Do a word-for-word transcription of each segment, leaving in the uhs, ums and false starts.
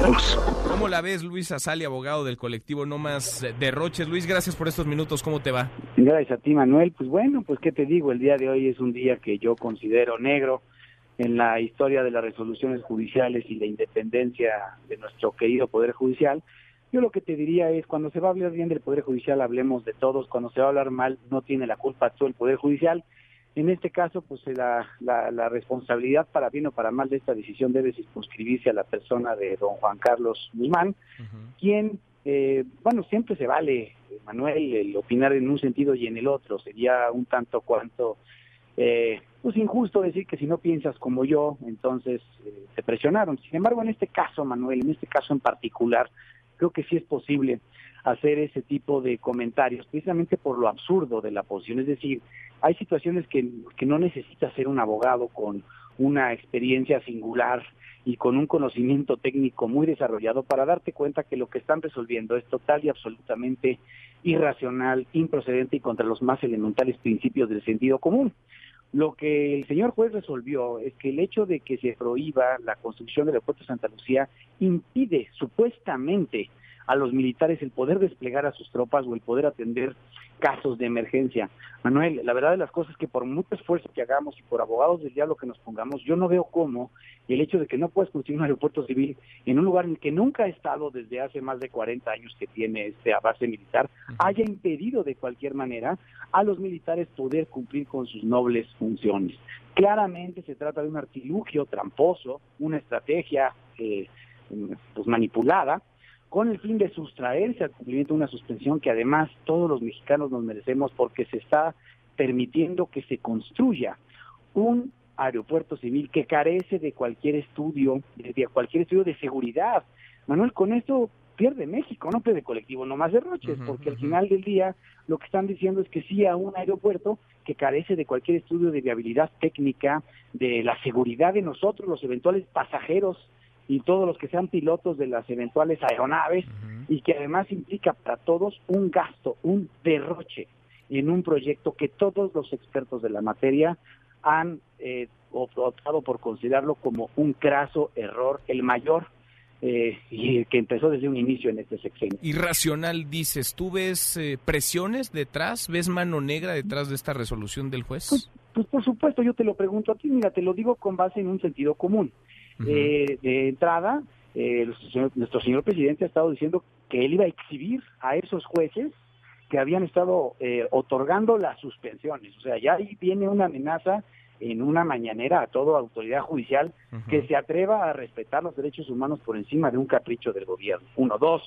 Cruz. ¿Cómo la ves, Luis Azali, abogado del colectivo No Más Derroches? Luis, gracias por estos minutos, ¿cómo te va? Gracias a ti, Manuel. Pues bueno, pues qué te digo, el día de hoy es un día que yo considero negro en la historia de las resoluciones judiciales y la independencia de nuestro querido Poder Judicial. Yo lo que te diría es, cuando se va a hablar bien del Poder Judicial, hablemos de todos. Cuando se va a hablar mal, no tiene la culpa todo el Poder Judicial. En este caso, pues la, la, la responsabilidad, para bien o para mal, de esta decisión debe circunscribirse a la persona de don Juan Carlos Guzmán, uh-huh. quien, eh, bueno, siempre se vale, Manuel, el opinar en un sentido y en el otro. Sería un tanto cuanto, eh, pues injusto decir que si no piensas como yo, entonces eh, te presionaron. Sin embargo, en este caso, Manuel, en este caso en particular, creo que sí es posible hacer ese tipo de comentarios, precisamente por lo absurdo de la posición. Es decir, hay situaciones que, que no necesita ser un abogado con una experiencia singular y con un conocimiento técnico muy desarrollado para darte cuenta que lo que están resolviendo es total y absolutamente irracional, improcedente y contra los más elementales principios del sentido común. Lo que el señor juez resolvió es que el hecho de que se prohíba la construcción del aeropuerto de Santa Lucía impide supuestamente a los militares el poder desplegar a sus tropas o el poder atender casos de emergencia. Manuel, la verdad de las cosas es que por mucho esfuerzo que hagamos y por abogados del diablo que nos pongamos, yo no veo cómo el hecho de que no puedas construir un aeropuerto civil en un lugar en el que nunca ha estado desde hace más de cuarenta años que tiene este base militar, haya impedido de cualquier manera a los militares poder cumplir con sus nobles funciones. Claramente se trata de un artilugio tramposo, una estrategia eh, pues manipulada, con el fin de sustraerse al cumplimiento de una suspensión que además todos los mexicanos nos merecemos, porque se está permitiendo que se construya un aeropuerto civil que carece de cualquier estudio, de cualquier estudio de seguridad. Manuel, con esto pierde México, no pierde colectivo No Más Derroches, uh-huh, porque uh-huh. al final del día lo que están diciendo es que sí a un aeropuerto que carece de cualquier estudio de viabilidad técnica, de la seguridad de nosotros, los eventuales pasajeros, y todos los que sean pilotos de las eventuales aeronaves, uh-huh. y que además implica para todos un gasto, un derroche en un proyecto que todos los expertos de la materia han eh, optado por considerarlo como un craso error, el mayor, eh, y que empezó desde un inicio en este sexenio. Irracional, dices, ¿tú ves eh, presiones detrás? ¿Ves mano negra detrás de esta resolución del juez? Pues, pues por supuesto, yo te lo pregunto a ti, mira, te lo digo con base en un sentido común. Uh-huh. Eh, de entrada, eh, nuestro señor presidente ha estado diciendo que él iba a exhibir a esos jueces que habían estado eh, otorgando las suspensiones. O sea, ya ahí viene una amenaza en una mañanera a toda autoridad judicial uh-huh. que se atreva a respetar los derechos humanos por encima de un capricho del gobierno. Uno, dos.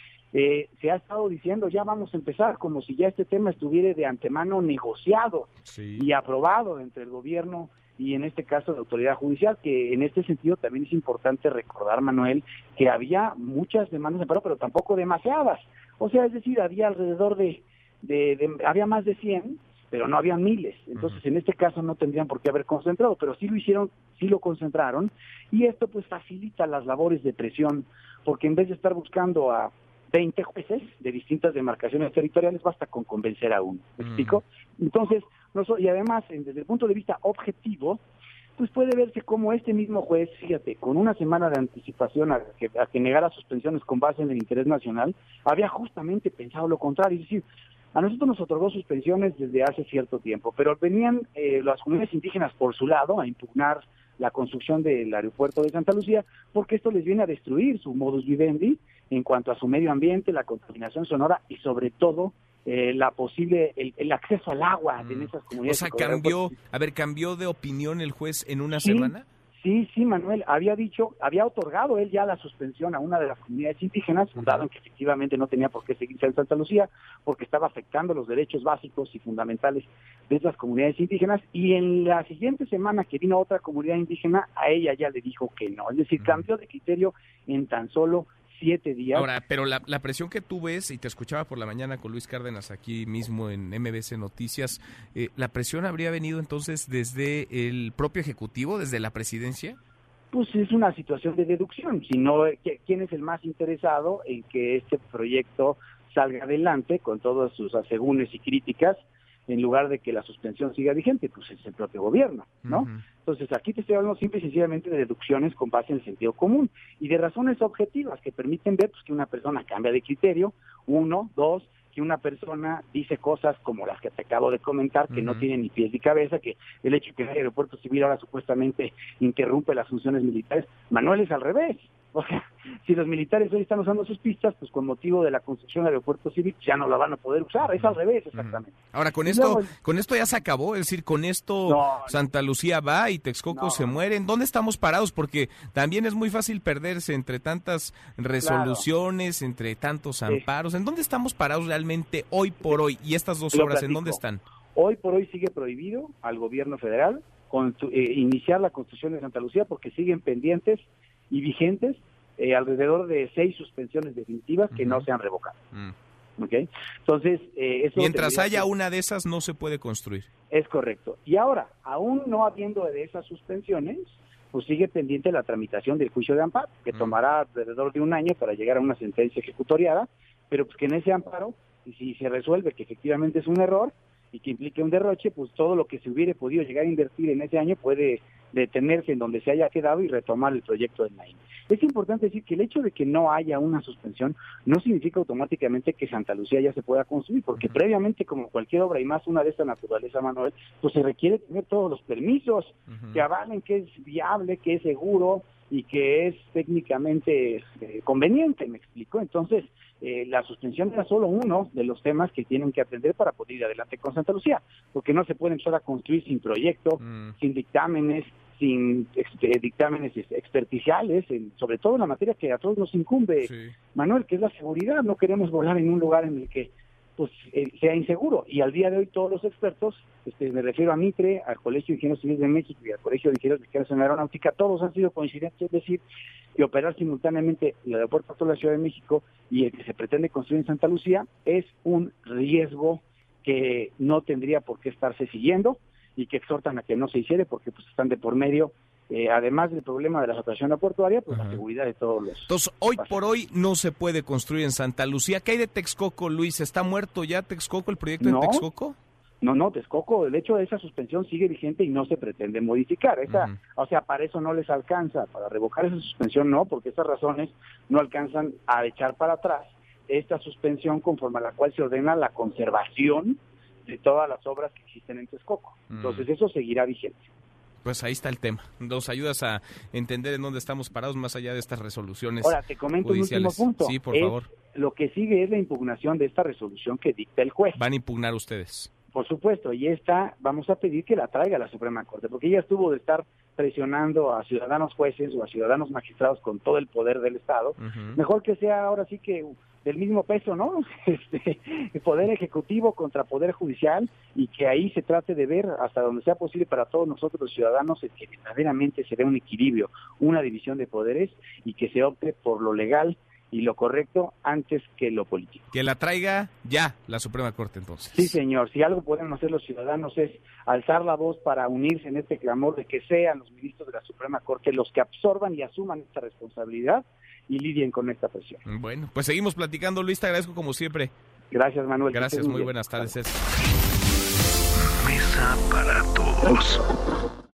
Eh, se ha estado diciendo, ya vamos a empezar, como si ya este tema estuviera de antemano negociado sí. y aprobado entre el gobierno y en este caso la autoridad judicial, que en este sentido también es importante recordar, Manuel, que había muchas demandas de amparo, pero tampoco demasiadas. O sea, es decir, había alrededor de, de, de había más de cien, pero no había miles. Entonces, uh-huh. en este caso no tendrían por qué haber concentrado, pero sí lo hicieron, sí lo concentraron, y esto pues facilita las labores de presión, porque en vez de estar buscando a veinte jueces de distintas demarcaciones territoriales, basta con convencer a uno. ¿Me explico? Uh-huh. Entonces, no so, y además, desde el punto de vista objetivo, pues puede verse como este mismo juez, fíjate, con una semana de anticipación a que, a que negara suspensiones con base en el interés nacional, había justamente pensado lo contrario, es decir, a nosotros nos otorgó suspensiones desde hace cierto tiempo, pero venían eh, las comunidades indígenas por su lado a impugnar la construcción del aeropuerto de Santa Lucía, porque esto les viene a destruir su modus vivendi en cuanto a su medio ambiente, la contaminación sonora y sobre todo eh, la posible el, el acceso al agua mm. en esas comunidades. O sea, cambió, a ver, cambió de opinión el juez en una sí, semana. Sí, sí, Manuel, había dicho, había otorgado él ya la suspensión a una de las comunidades indígenas, fundado en que efectivamente no tenía por qué seguirse en Santa Lucía, porque estaba afectando los derechos básicos y fundamentales de esas comunidades indígenas, y en la siguiente semana que vino otra comunidad indígena, a ella ya le dijo que no, es decir, cambió de criterio en tan solo siete días. Ahora, pero la, la presión que tú ves, y te escuchaba por la mañana con Luis Cárdenas aquí mismo en M B C Noticias, eh, ¿la presión habría venido entonces desde el propio Ejecutivo, desde la Presidencia? Pues es una situación de deducción, sino quién es el más interesado en que este proyecto salga adelante con todos sus asegúnes y críticas, en lugar de que la suspensión siga vigente, pues es el propio gobierno, ¿no? Uh-huh. Entonces aquí te estoy hablando simple y sencillamente de deducciones con base en el sentido común y de razones objetivas que permiten ver pues, que una persona cambia de criterio, uno, dos, que una persona dice cosas como las que te acabo de comentar, que uh-huh. no tienen ni pies ni cabeza, que el hecho de que el aeropuerto civil ahora supuestamente interrumpe las funciones militares, Manuel, es al revés. O sea, si los militares hoy están usando sus pistas, pues con motivo de la construcción del aeropuerto civil ya no la van a poder usar, es al revés exactamente. Ahora, con esto luego, con esto ya se acabó, es decir, con esto no, Santa Lucía va y Texcoco no, se mueren. ¿Dónde estamos parados? Porque también es muy fácil perderse entre tantas resoluciones, claro. entre tantos amparos. ¿En dónde estamos parados realmente hoy por hoy? Y estas dos obras, ¿en dónde están? Hoy por hoy sigue prohibido al gobierno federal con, eh, iniciar la construcción de Santa Lucía porque siguen pendientes y vigentes eh, alrededor de seis suspensiones definitivas que uh-huh. no se han revocado. Uh-huh. ¿Okay? Entonces, eh, eso mientras haya que... una de esas no se puede construir. Es correcto. Y ahora, aún no habiendo de esas suspensiones, pues sigue pendiente la tramitación del juicio de amparo, que uh-huh. tomará alrededor de un año para llegar a una sentencia ejecutoriada, pero pues que en ese amparo, si se resuelve que efectivamente es un error y que implique un derroche, pues todo lo que se hubiera podido llegar a invertir en ese año puede detenerse en donde se haya quedado y retomar el proyecto del Naim. Es importante decir que el hecho de que no haya una suspensión no significa automáticamente que Santa Lucía ya se pueda construir, porque uh-huh. previamente, como cualquier obra y más una de esta naturaleza, Manuel, pues se requiere tener todos los permisos uh-huh. que avalen que es viable, que es seguro y que es técnicamente eh, conveniente, me explico. Entonces, eh, la suspensión era solo uno de los temas que tienen que atender para poder ir adelante con Santa Lucía, porque no se puede empezar a construir sin proyecto, uh-huh. sin dictámenes, sin eh, dictámenes experticiales, en, sobre todo en la materia que a todos nos incumbe, sí. Manuel, que es la seguridad. No queremos volar en un lugar en el que pues eh, sea inseguro, y al día de hoy todos los expertos, este, me refiero a Mitre, al Colegio de Ingenieros Civiles de México y al Colegio de Ingenieros Mexicanos en Aeronáutica, todos han sido coincidentes, es decir, que operar simultáneamente el aeropuerto de la Ciudad de México y el que se pretende construir en Santa Lucía es un riesgo que no tendría por qué estarse siguiendo y que exhortan a que no se hiciera porque pues están de por medio, eh, además del problema de la saturación aeroportuaria, pues uh-huh. la seguridad de todos los... Entonces, hoy pasajeros. Por hoy no se puede construir en Santa Lucía. ¿Qué hay de Texcoco, Luis? ¿Está muerto ya Texcoco, el proyecto no, de Texcoco? No, no, Texcoco, el hecho de esa suspensión sigue vigente y no se pretende modificar. Esa, uh-huh. O sea, para eso no les alcanza, para revocar esa suspensión no, porque esas razones no alcanzan a echar para atrás esta suspensión conforme a la cual se ordena la conservación de todas las obras que existen en Texcoco. Entonces mm. eso seguirá vigente. Pues ahí está el tema. Nos ayudas a entender en dónde estamos parados más allá de estas resoluciones. Ahora, te comento judiciales. Un último punto. Sí, por es, favor. Lo que sigue es la impugnación de esta resolución que dicta el juez. ¿Van a impugnar ustedes? Por supuesto, y esta vamos a pedir que la traiga la Suprema Corte, porque ella estuvo de estar presionando a ciudadanos jueces o a ciudadanos magistrados con todo el poder del Estado. Uh-huh. Mejor que sea ahora sí que del mismo peso, ¿no? Este, poder ejecutivo contra poder judicial, y que ahí se trate de ver hasta donde sea posible para todos nosotros los ciudadanos que verdaderamente se dé un equilibrio, una división de poderes, y que se opte por lo legal y lo correcto antes que lo político. Que la traiga ya la Suprema Corte, entonces. Sí, señor. Si algo podemos hacer los ciudadanos es alzar la voz para unirse en este clamor de que sean los ministros de la Suprema Corte los que absorban y asuman esta responsabilidad y lidien con esta presión. Bueno, pues seguimos platicando, Luis, te agradezco como siempre. Gracias, Manuel. Gracias, muy buenas tardes. Mesa para todos.